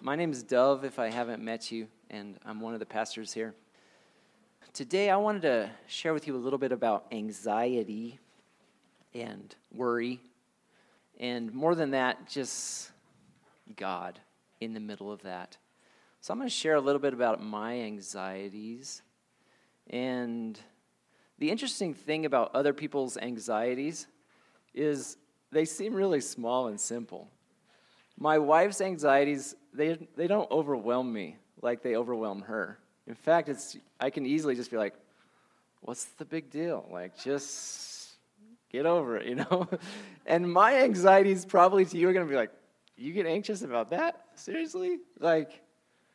My name is Dove, if I haven't met you, and I'm one of the pastors here. Today, I wanted to share with you a little bit about anxiety and worry, and more than that, just God in the middle of that. So I'm going to share a little bit about my anxieties, and the interesting thing about other people's anxieties is they seem really small and simple. My wife's anxieties, they don't overwhelm me like they overwhelm her. In fact, I can easily just be like, what's the big deal? Like, just get over it, you know? And my anxieties probably to you are going to be like, you get anxious about that? Seriously? Like,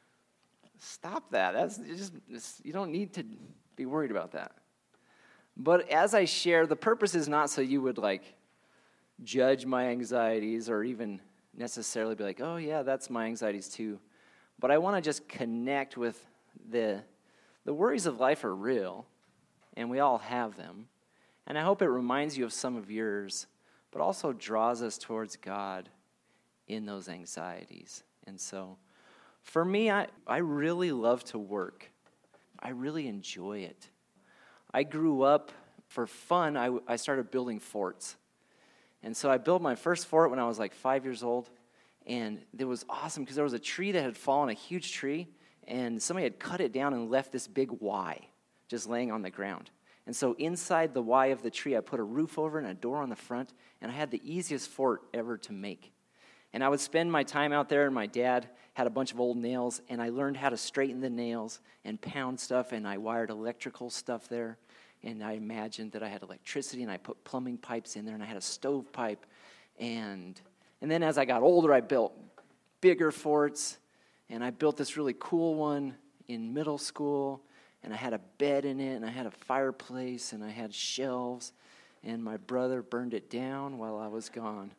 stop that. You don't need to be worried about that. But as I share, the purpose is not so you would, like, judge my anxieties or even necessarily be like, oh, yeah, that's my anxieties too. But I want to just connect with the worries of life are real, and we all have them. And I hope it reminds you of some of yours, but also draws us towards God in those anxieties. And so, for me, I really love to work. I really enjoy it. I grew up, for fun, I started building forts. And so I built my first fort when I was like 5 years old, and it was awesome because there was a tree that had fallen, a huge tree, and somebody had cut it down and left this big Y just laying on the ground. And so inside the Y of the tree, I put a roof over and a door on the front, and I had the easiest fort ever to make. And I would spend my time out there, and my dad had a bunch of old nails, and I learned how to straighten the nails and pound stuff, and I wired electrical stuff there. And I imagined that I had electricity, and I put plumbing pipes in there, and I had a stovepipe. And then as I got older, I built bigger forts, and I built this really cool one in middle school, and I had a bed in it, and I had a fireplace, and I had shelves, and my brother burned it down while I was gone.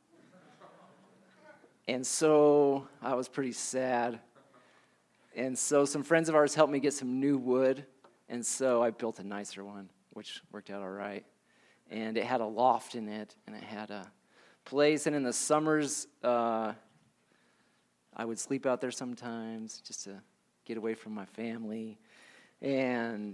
And so I was pretty sad. And so some friends of ours helped me get some new wood, and so I built a nicer one, which worked out all right. And it had a loft in it, and it had a place. And in the summers, I would sleep out there sometimes just to get away from my family. And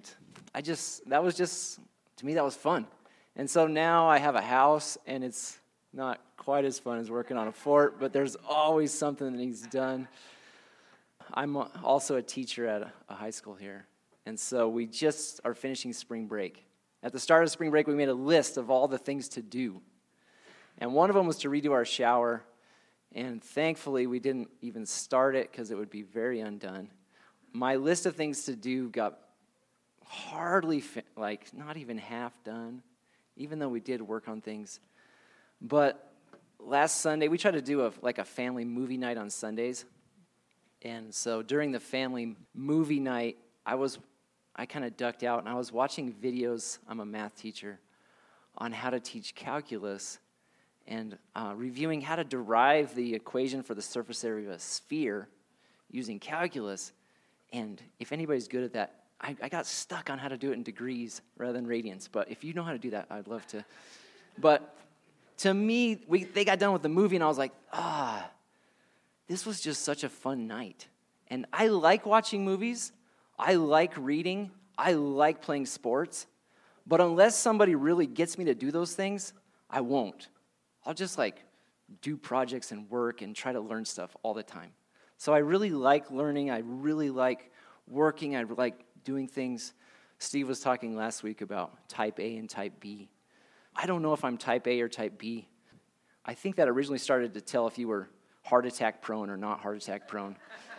to me, that was fun. And so now I have a house, and it's not quite as fun as working on a fort, but there's always something that needs done. I'm also a teacher at a high school here. And so we just are finishing spring break. At the start of spring break, we made a list of all the things to do. And one of them was to redo our shower. And thankfully, we didn't even start it because it would be very undone. My list of things to do got hardly, not even half done, even though we did work on things. But last Sunday, we tried to do a family movie night on Sundays. And so during the family movie night, I kind of ducked out, and I was watching videos, I'm a math teacher, on how to teach calculus and reviewing how to derive the equation for the surface area of a sphere using calculus. And if anybody's good at that, I got stuck on how to do it in degrees rather than radians. But if you know how to do that, I'd love to. But to me, they got done with the movie, and I was like, this was just such a fun night. And I like watching movies. I like reading. I like playing sports. But unless somebody really gets me to do those things, I won't. I'll just do projects and work and try to learn stuff all the time. So I really like learning. I really like working. I like doing things. Steve was talking last week about type A and type B. I don't know if I'm type A or type B. I think that originally started to tell if you were heart attack prone or not heart attack prone.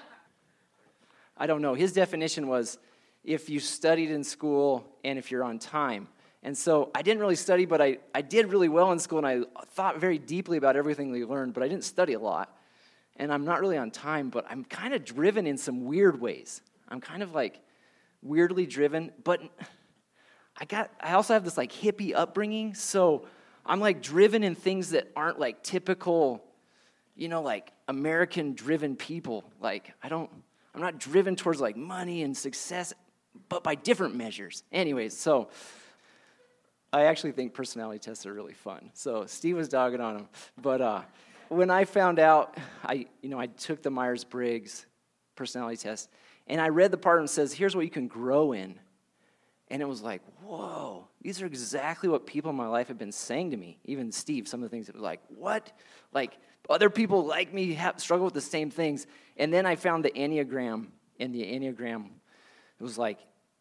I don't know. His definition was if you studied in school and if you're on time. And so I didn't really study, but I did really well in school, and I thought very deeply about everything we learned, but I didn't study a lot. And I'm not really on time, but I'm kind of driven in some weird ways. I'm kind of weirdly driven, but I also have this hippie upbringing, so I'm driven in things that aren't typical, American driven people. I'm not driven towards money and success, but by different measures. Anyways, so I actually think personality tests are really fun. So Steve was dogging on them, but when I found out, I took the Myers-Briggs personality test, and I read the part that says, here's what you can grow in. And it was like, whoa, these are exactly what people in my life have been saying to me. Even Steve, some of the things that were like, what? Like, other people like me struggle with the same things. And then I found the Enneagram, and the Enneagram, it was like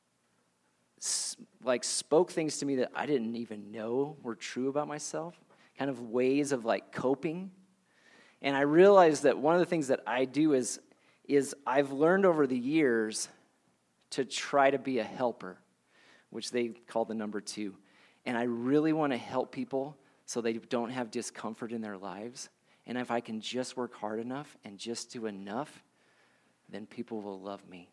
spoke things to me that I didn't even know were true about myself, kind of ways of like coping. And I realized that one of the things that I do is I've learned over the years to try to be a helper, which they call the number 2. And I really want to help people so they don't have discomfort in their lives. And if I can just work hard enough and just do enough, then people will love me.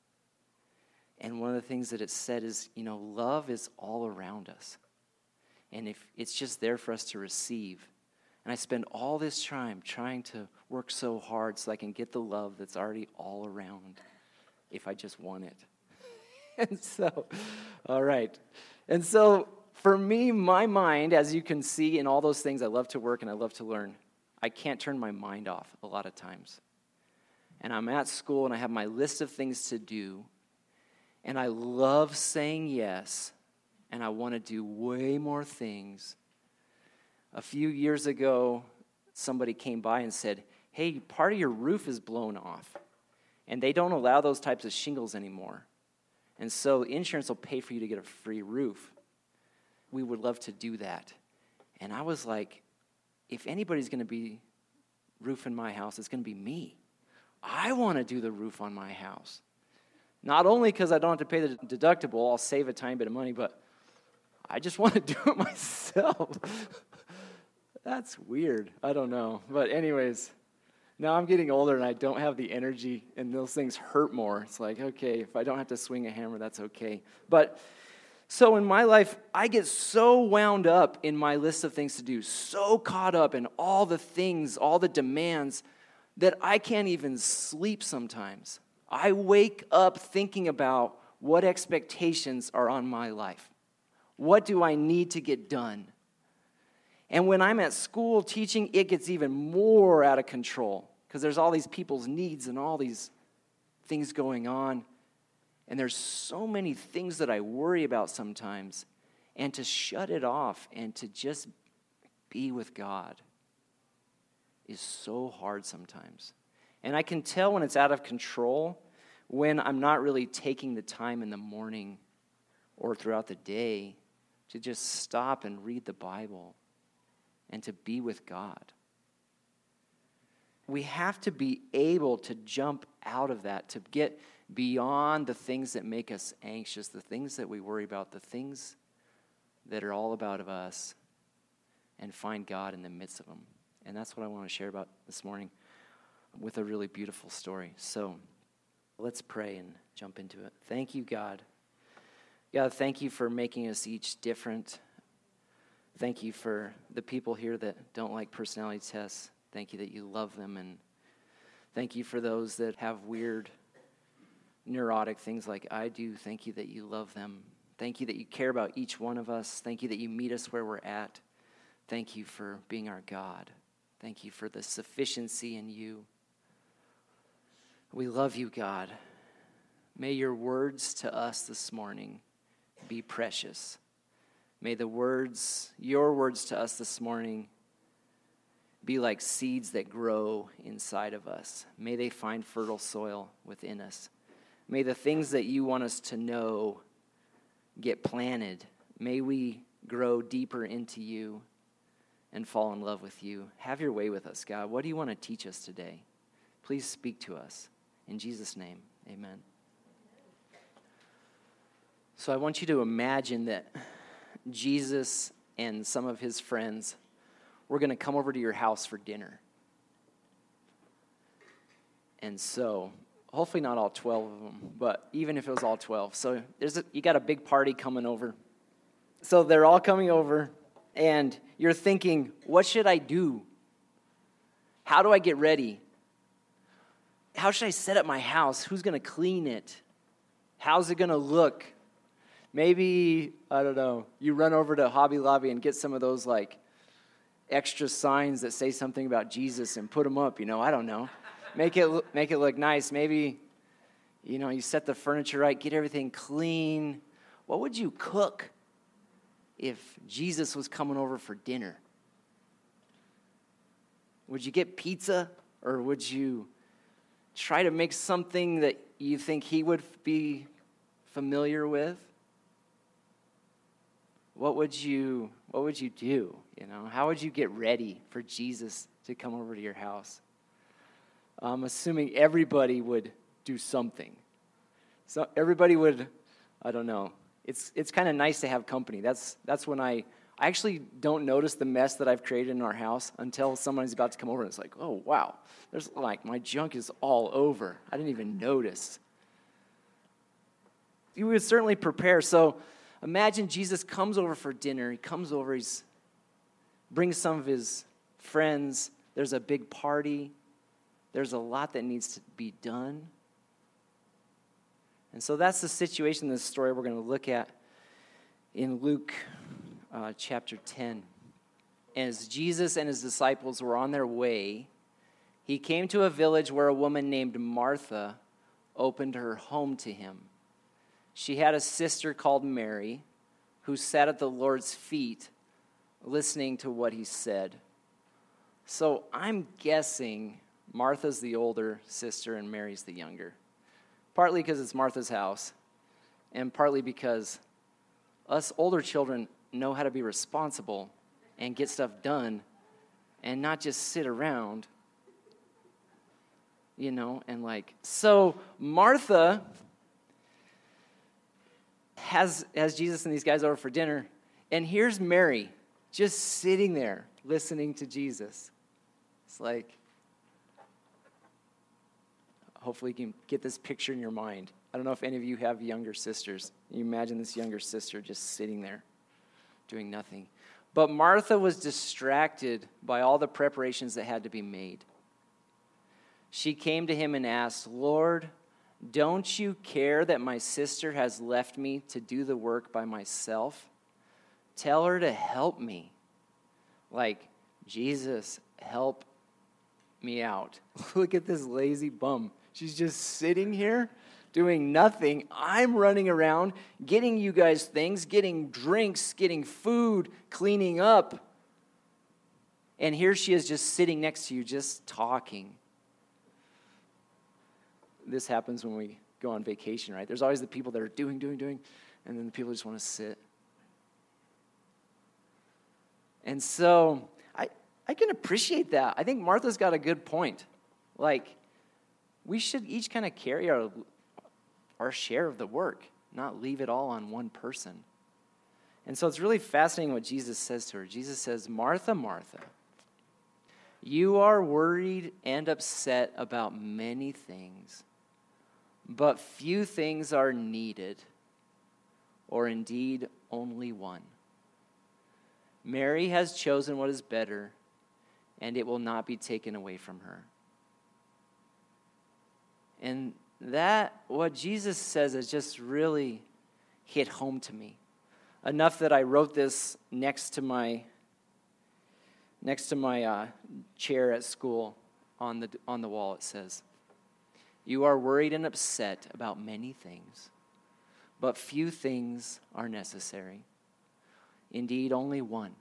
And one of the things that it said is, love is all around us. And if it's just there for us to receive. And I spend all this time trying to work so hard so I can get the love that's already all around if I just want it. And so, all right. And so, for me, my mind, as you can see in all those things, I love to work and I love to learn. I can't turn my mind off a lot of times. And I'm at school and I have my list of things to do. And I love saying yes. And I want to do way more things. A few years ago, somebody came by and said, hey, part of your roof is blown off. And they don't allow those types of shingles anymore. And so insurance will pay for you to get a free roof. We would love to do that. And I was like, if anybody's going to be roofing my house, it's going to be me. I want to do the roof on my house. Not only because I don't have to pay the deductible, I'll save a tiny bit of money, but I just want to do it myself. That's weird. I don't know. But anyways, now I'm getting older and I don't have the energy and those things hurt more. It's like, okay, if I don't have to swing a hammer, that's okay. But so in my life, I get so wound up in my list of things to do, so caught up in all the things, all the demands, that I can't even sleep sometimes. I wake up thinking about what expectations are on my life. What do I need to get done? And when I'm at school teaching, it gets even more out of control because there's all these people's needs and all these things going on. And there's so many things that I worry about sometimes. And to shut it off and to just be with God is so hard sometimes. And I can tell when it's out of control when I'm not really taking the time in the morning or throughout the day to just stop and read the Bible and to be with God. We have to be able to jump out of that, to get beyond the things that make us anxious, the things that we worry about, the things that are all about us, and find God in the midst of them. And that's what I want to share about this morning with a really beautiful story. So let's pray and jump into it. Thank you, God. God, thank you for making us each different. Thank you for the people here that don't like personality tests. Thank you that you love them. And thank you for those that have weird, neurotic things like I do. Thank you that you love them. Thank you that you care about each one of us. Thank you that you meet us where we're at. Thank you for being our God. Thank you for the sufficiency in you. We love you, God. May your words to us this morning be precious. May your words to us this morning be like seeds that grow inside of us. May they find fertile soil within us. May the things that you want us to know get planted. May we grow deeper into you and fall in love with you. Have your way with us, God. What do you want to teach us today? Please speak to us. In Jesus' name, amen. So I want you to imagine that Jesus and some of his friends were going to come over to your house for dinner. And so, hopefully not all 12 of them, but even if it was all 12. So you got a big party coming over. So they're all coming over, and you're thinking, what should I do? How do I get ready? How should I set up my house? Who's going to clean it? How's it going to look? Maybe, I don't know, you run over to Hobby Lobby and get some of those like extra signs that say something about Jesus and put them up, I don't know. Make it look nice. Maybe, you set the furniture right, get everything clean. What would you cook if Jesus was coming over for dinner? Would you get pizza, or would you try to make something that you think he would be familiar with? What would you do? How would you get ready for Jesus to come over to your house? I'm assuming everybody would do something. So everybody would, I don't know. It's kind of nice to have company. That's when I actually don't notice the mess that I've created in our house until someone's about to come over and it's like, oh, wow, there's my junk is all over. I didn't even notice. You would certainly prepare. So imagine Jesus comes over for dinner. He comes over, brings some of his friends. There's a big party. There's a lot that needs to be done. And so that's the situation in this story we're going to look at in Luke chapter 10. As Jesus and his disciples were on their way, he came to a village where a woman named Martha opened her home to him. She had a sister called Mary who sat at the Lord's feet listening to what he said. So I'm guessing Martha's the older sister and Mary's the younger. Partly because it's Martha's house, and partly because us older children know how to be responsible and get stuff done and not just sit around, so Martha has Jesus and these guys over for dinner, and here's Mary just sitting there listening to Jesus. It's like, hopefully you can get this picture in your mind. I don't know if any of you have younger sisters. You imagine this younger sister just sitting there doing nothing. But Martha was distracted by all the preparations that had to be made. She came to him and asked, Lord, don't you care that my sister has left me to do the work by myself? Tell her to help me. Jesus, help me out. Look at this lazy bum. She's just sitting here doing nothing. I'm running around getting you guys things, getting drinks, getting food, cleaning up. And here she is just sitting next to you, just talking. This happens when we go on vacation, right? There's always the people that are doing, and then the people who just want to sit. And so I can appreciate that. I think Martha's got a good point. We should each kind of carry our share of the work, not leave it all on one person. And so it's really fascinating what Jesus says to her. Jesus says, Martha, Martha, you are worried and upset about many things, but few things are needed, or indeed only one. Mary has chosen what is better, and it will not be taken away from her. And what Jesus says has just really hit home to me. Enough that I wrote this next to my chair at school on the wall. It says, you are worried and upset about many things, but few things are necessary. Indeed, only one.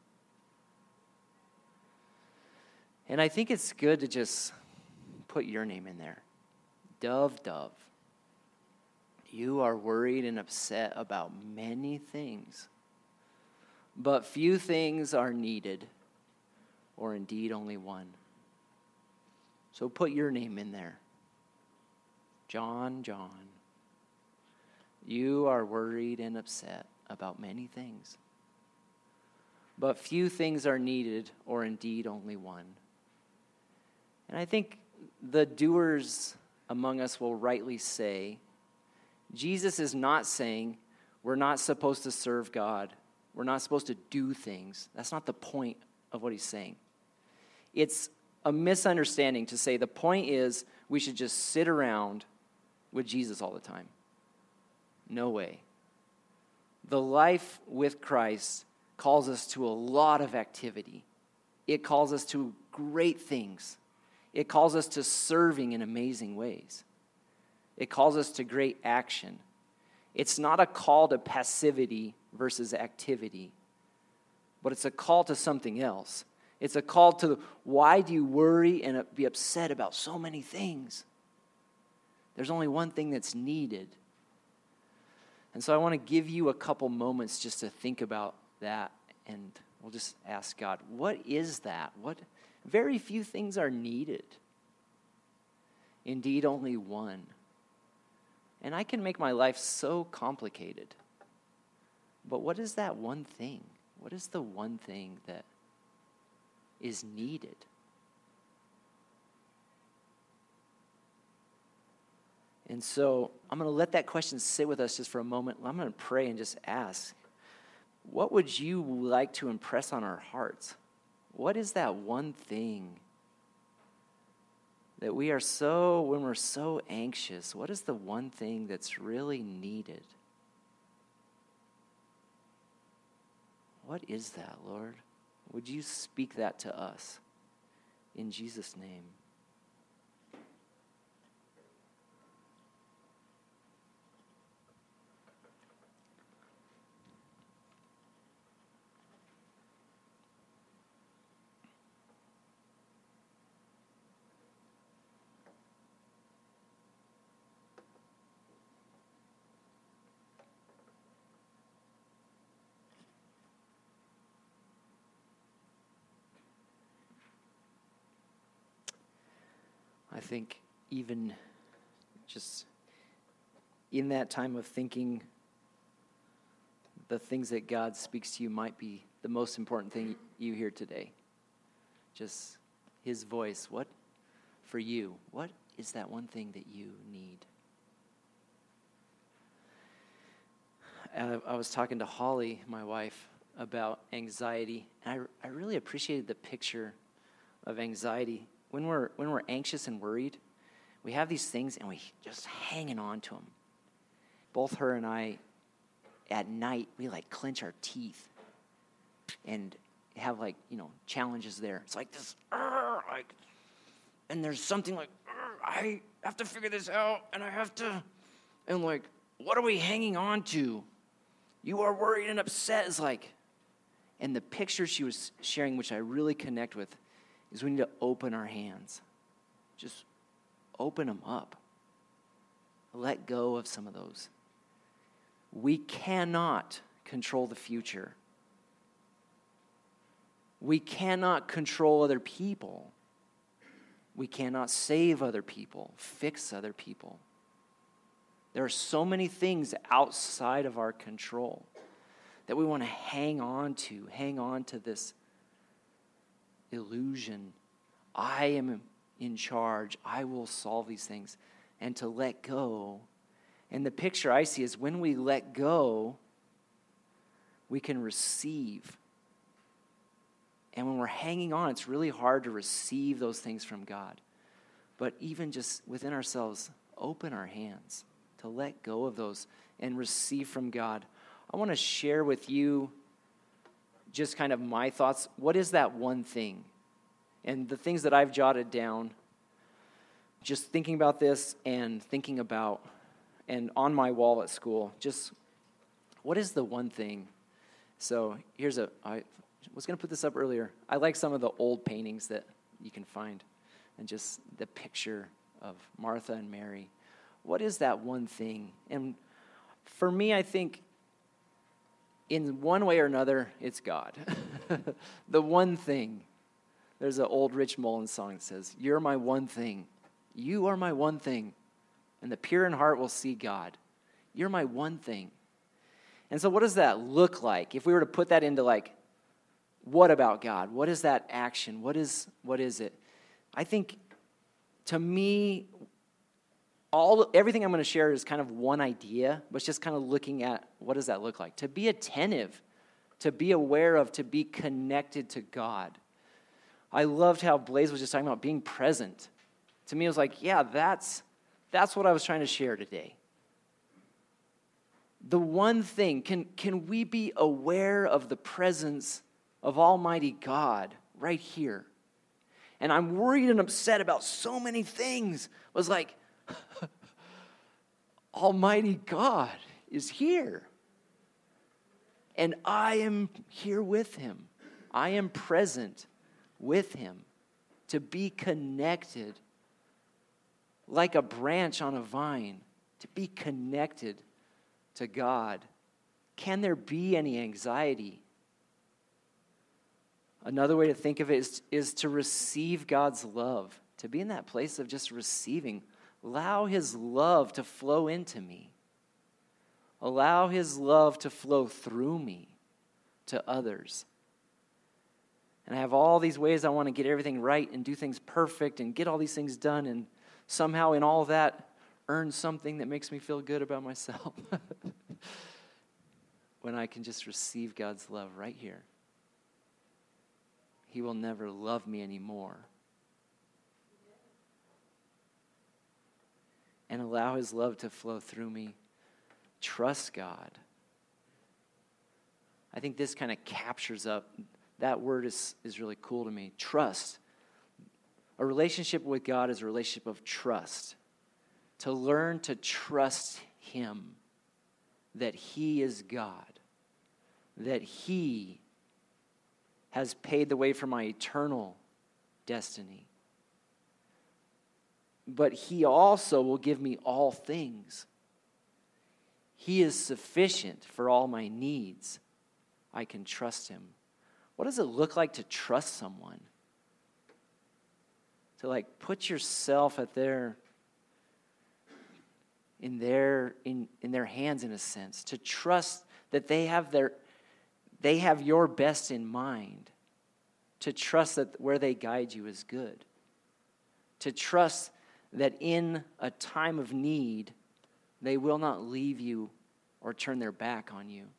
And I think it's good to just put your name in there. Dove, Dove, you are worried and upset about many things, but few things are needed, or indeed only one. So put your name in there. John, you are worried and upset about many things, but few things are needed, or indeed only one. And I think the doers among us will rightly say, Jesus is not saying we're not supposed to serve God. We're not supposed to do things. That's not the point of what he's saying. It's a misunderstanding to say the point is we should just sit around with Jesus all the time. No way. The life with Christ calls us to a lot of activity. it calls us to great things. It calls us to serving in amazing ways. It calls us to great action. It's not a call to passivity versus activity, but it's a call to something else. It's a call to, why do you worry and be upset about so many things? There's only one thing that's needed. And so I want to give you a couple moments just to think about that, and we'll just ask God, what is that? Very few things are needed. Indeed, only one. And I can make my life so complicated. But what is that one thing? What is the one thing that is needed? And so I'm going to let that question sit with us just for a moment. I'm going to pray and just ask, what would you like to impress on our hearts? What is that one thing that when we're so anxious, what is the one thing that's really needed? What is that, Lord? Would you speak that to us? In Jesus' name. I think even just in that time of thinking, the things that God speaks to you might be the most important thing you hear today. Just his voice. What, for you, what is that one thing that you need? I was talking to Holly, my wife, about anxiety, and I really appreciated the picture of anxiety. When we're anxious and worried, we have these things and we just hanging on to them. Both her and I, at night, we clench our teeth and have challenges there. It's like this, and there's something I have to figure this out, and what are we hanging on to? You are worried and upset. It's and the picture she was sharing, which I really connect with, is we need to open our hands. Just open them up. Let go of some of those. We cannot control the future. We cannot control other people. We cannot save other people, fix other people. There are so many things outside of our control that we want to hang on to this illusion. I am in charge. I will solve these things. And to let go. And the picture I see is when we let go, we can receive. And when we're hanging on, it's really hard to receive those things from God. But even just within ourselves, open our hands to let go of those and receive from God. I want to share with you just kind of my thoughts. What is that one thing? And the things that I've jotted down, just thinking about this and thinking about, and on my wall at school, just what is the one thing? So I was going to put this up earlier. I like some of the old paintings that you can find, and just the picture of Martha and Mary. What is that one thing? And for me, I think in one way or another, it's God. The one thing. There's an old Rich Mullins song that says, "You're my one thing. You are my one thing. And the pure in heart will see God. You're my one thing." And so what does that look like? If we were to put that into what about God? What is that action? What is it? I think, to me, everything I'm going to share is kind of one idea, but it's just kind of looking at what does that look like? To be attentive, to be aware of, to be connected to God. I loved how Blaze was just talking about being present. To me, it was that's what I was trying to share today. The one thing, can we be aware of the presence of Almighty God right here. And I'm worried and upset about so many things. I was like, Almighty God is here. And I am here with him. I am present with him to be connected like a branch on a vine, to be connected to God. Can there be any anxiety? Another way to think of it is to receive God's love, to be in that place of just receiving. Allow his love to flow into me. Allow his love to flow through me to others. And I have all these ways I want to get everything right and do things perfect and get all these things done and somehow in all that earn something that makes me feel good about myself. When I can just receive God's love right here. He will never love me anymore. And allow his love to flow through me. Trust God. I think this kind of captures up, that word is really cool to me. Trust. A relationship with God is a relationship of trust. To learn to trust him. That he is God. That he has paid the way for my eternal destiny. But he also will give me all things. He is sufficient for all my needs. I can trust him. What does it look like to trust someone? To put yourself at in their hands in a sense. To trust that they have your best in mind. To trust that where they guide you is good. To trust that in a time of need, they will not leave you or turn their back on you.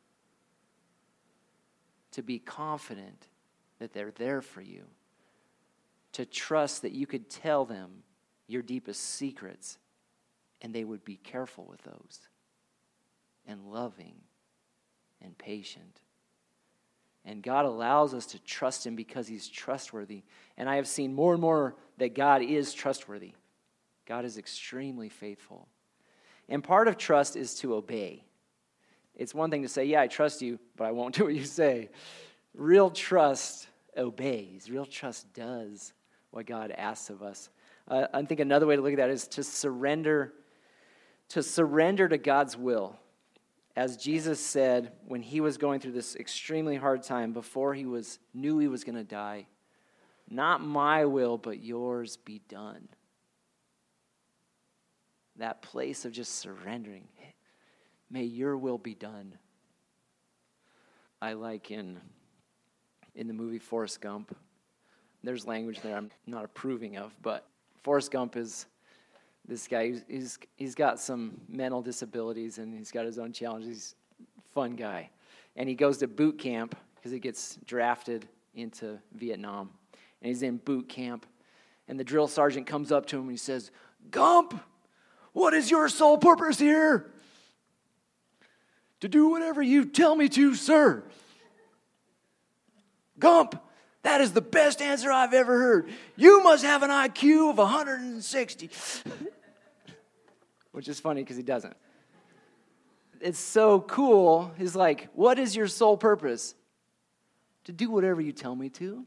To be confident that they're there for you. To trust that you could tell them your deepest secrets and they would be careful with those. And loving and patient. And God allows us to trust him because he's trustworthy. And I have seen more and more that God is trustworthy. God is extremely faithful. And part of trust is to obey. It's one thing to say, yeah, I trust you, but I won't do what you say. Real trust obeys. Real trust does what God asks of us. I think another way to look at that is to surrender to God's will. As Jesus said when he was going through this extremely hard time before he knew he was going to die, not my will, but yours be done. That place of just surrendering. May your will be done. I like in the movie Forrest Gump, there's language there I'm not approving of, but Forrest Gump is this guy. He's got some mental disabilities and he's got his own challenges. He's a fun guy. And he goes to boot camp because he gets drafted into Vietnam. And he's in boot camp. And the drill sergeant comes up to him and he says, "Gump, what is your sole purpose here?" "To do whatever you tell me to, sir." "Gump, that is the best answer I've ever heard. You must have an IQ of 160. Which is funny because he doesn't. It's so cool. He's like, what is your sole purpose? To do whatever you tell me to.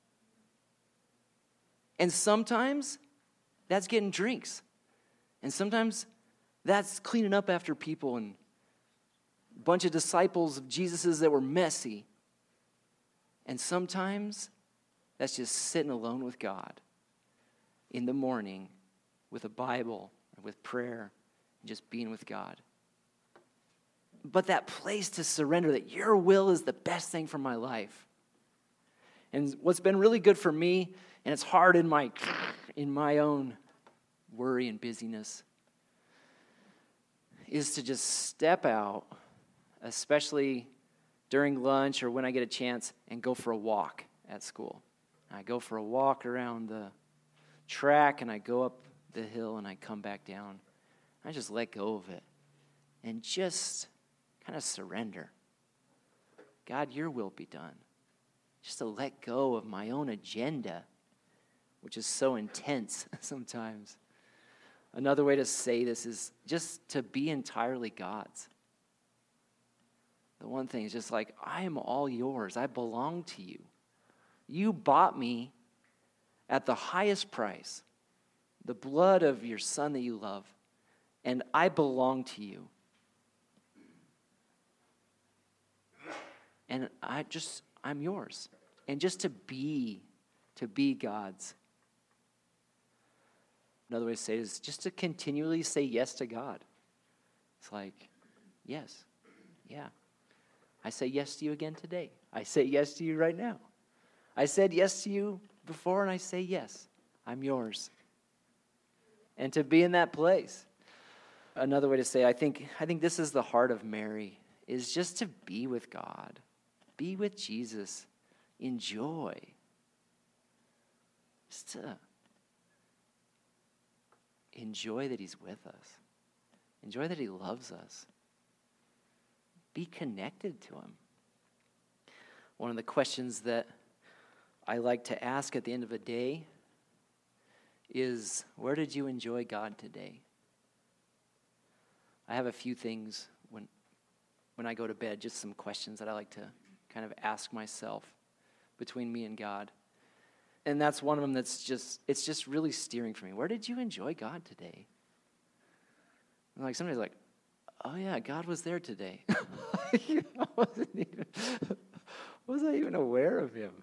And sometimes that's getting drinks. And sometimes that's cleaning up after people and a bunch of disciples of Jesus's that were messy. And sometimes that's just sitting alone with God in the morning with a Bible, with prayer, and just being with God. But that place to surrender, that your will is the best thing for my life. And what's been really good for me, and it's hard in my own worry and busyness, is to just step out, especially during lunch or when I get a chance, and go for a walk at school. I go for a walk around the track, and I go up the hill, and I come back down. I just let go of it and just kind of surrender. God, your will be done. just to let go of my own agenda, which is so intense sometimes. Another way to say this is just to be entirely God's. The one thing is just like, I am all yours. I belong to you. You bought me at the highest price, the blood of your Son that you love, and I belong to you. And I'm yours. And just to be God's. Another way to say it is just to continually say yes to God. It's like, yes, yeah. I say yes to you again today. I say yes to you right now. I said yes to you before, and I say yes. I'm yours. And to be in that place. Another way to say, I think this is the heart of Mary, is just to be with God. Be with Jesus. Enjoy. Just to enjoy that he's with us. Enjoy that he loves us. Be connected to him. One of the questions that I like to ask at the end of a day is, where did you enjoy God today? I have a few things when I go to bed, just some questions that I like to kind of ask myself between me and God. And that's one of them it's just really steering for me. Where did you enjoy God today? And like somebody's like, oh yeah, God was there today. I wasn't even aware of him.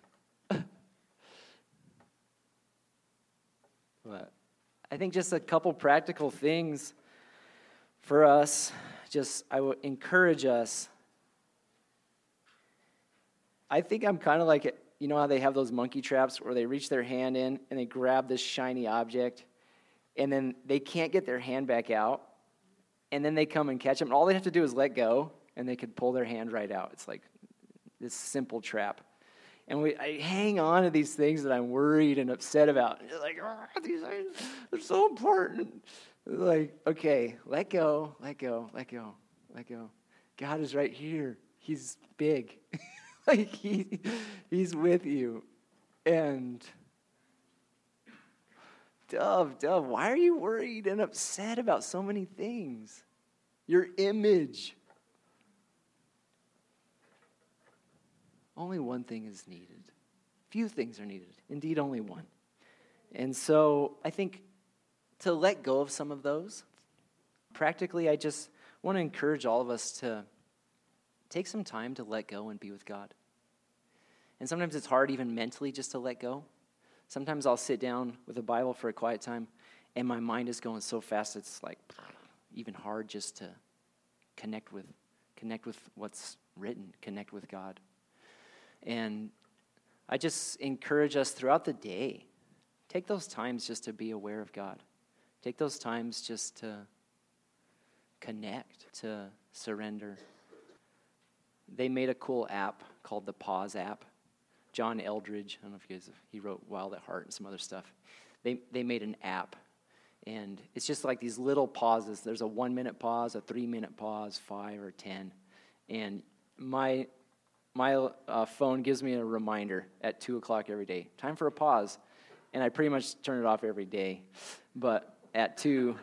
But I think just a couple practical things for us. I would encourage us. I think I'm kind of like, you know how they have those monkey traps where they reach their hand in and they grab this shiny object and then they can't get their hand back out and then they come and catch them. And all they have to do is let go and they could pull their hand right out. It's like this simple trap. And I hang on to these things that I'm worried and upset about. And like, these things are so important. Like, okay, let go, let go, let go, let go. God is right here. He's big. Like, he's with you. And, Dove, why are you worried and upset about so many things? Your image. Only one thing is needed. Few things are needed. Indeed, only one. And so I think to let go of some of those, practically I just want to encourage all of us to take some time to let go and be with God. And sometimes it's hard even mentally just to let go. Sometimes I'll sit down with a Bible for a quiet time and my mind is going so fast it's like even hard just to connect with what's written, connect with God. And I just encourage us throughout the day, take those times just to be aware of God. Take those times just to connect, to surrender. They made a cool app called the Pause app. John Eldridge, I don't know if you guys, he wrote Wild at Heart and some other stuff. They made an app, and it's just like these little pauses. There's a 1-minute pause, a 3-minute pause, 5 or 10. And my phone gives me a reminder at 2 o'clock every day. Time for a pause. And I pretty much turn it off every day. But at 2.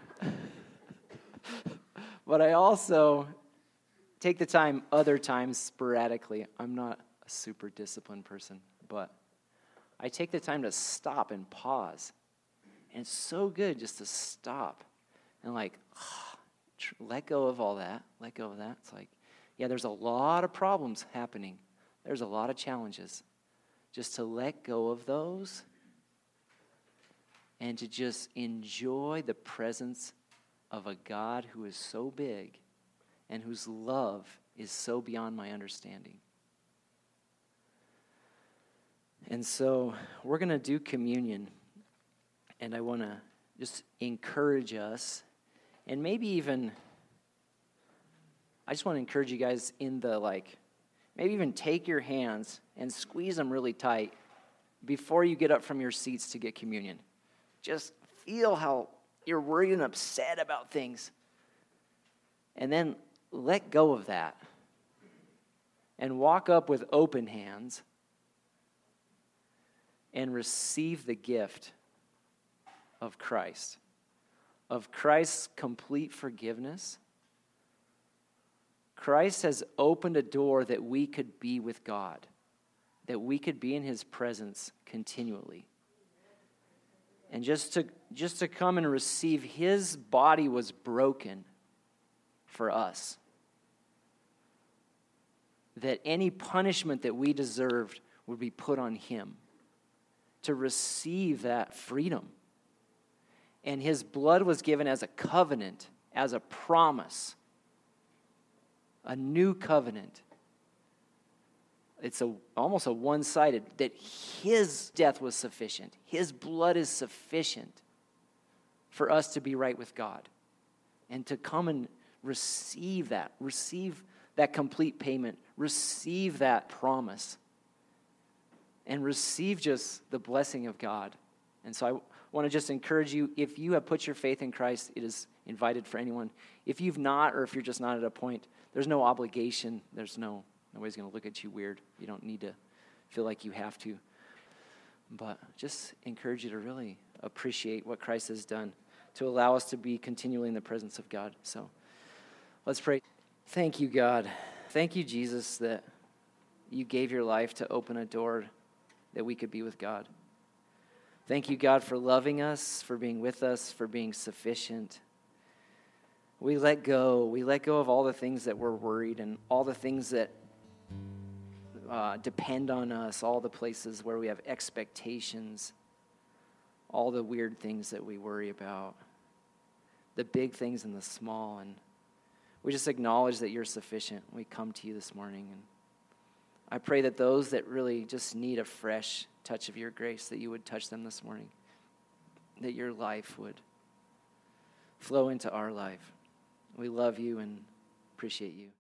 But I also take the time other times sporadically. I'm not a super disciplined person, but I take the time to stop and pause. And it's so good just to stop and let go of all that. Let go of that. It's like, yeah, there's a lot of problems happening. There's a lot of challenges. Just to let go of those and to just enjoy the presence of a God who is so big and whose love is so beyond my understanding. And so we're going to do communion, and I want to just encourage us, and maybe even I just want to encourage you guys in the maybe even take your hands and squeeze them really tight before you get up from your seats to get communion. Just feel how you're worried and upset about things. And then let go of that. And walk up with open hands and receive the gift of Christ, of Christ's complete forgiveness. Christ has opened a door that we could be with God, that we could be in his presence continually. And just to come and receive, his body was broken for us. That any punishment that we deserved would be put on him. To receive that freedom. And his blood was given as a covenant, as a promise. A new covenant. It's almost a one-sided, that his death was sufficient. His blood is sufficient for us to be right with God. And to come and receive that complete payment, receive that promise, and receive just the blessing of God. And so I want to just encourage you, if you have put your faith in Christ, it is invited for anyone. If you've not, or if you're just not at a point, there's no obligation. Nobody's going to look at you weird. You don't need to feel like you have to. But just encourage you to really appreciate what Christ has done to allow us to be continually in the presence of God. So let's pray. Thank you, God. Thank you, Jesus, that you gave your life to open a door that we could be with God. Thank you, God, for loving us, for being with us, for being sufficient. We let go. We let go of all the things that we're worried and all the things that depend on us, all the places where we have expectations, all the weird things that we worry about, the big things and the small. And we just acknowledge that you're sufficient. We come to you this morning. And I pray that those that really just need a fresh touch of your grace, that you would touch them this morning, that your life would flow into our life. We love you and appreciate you.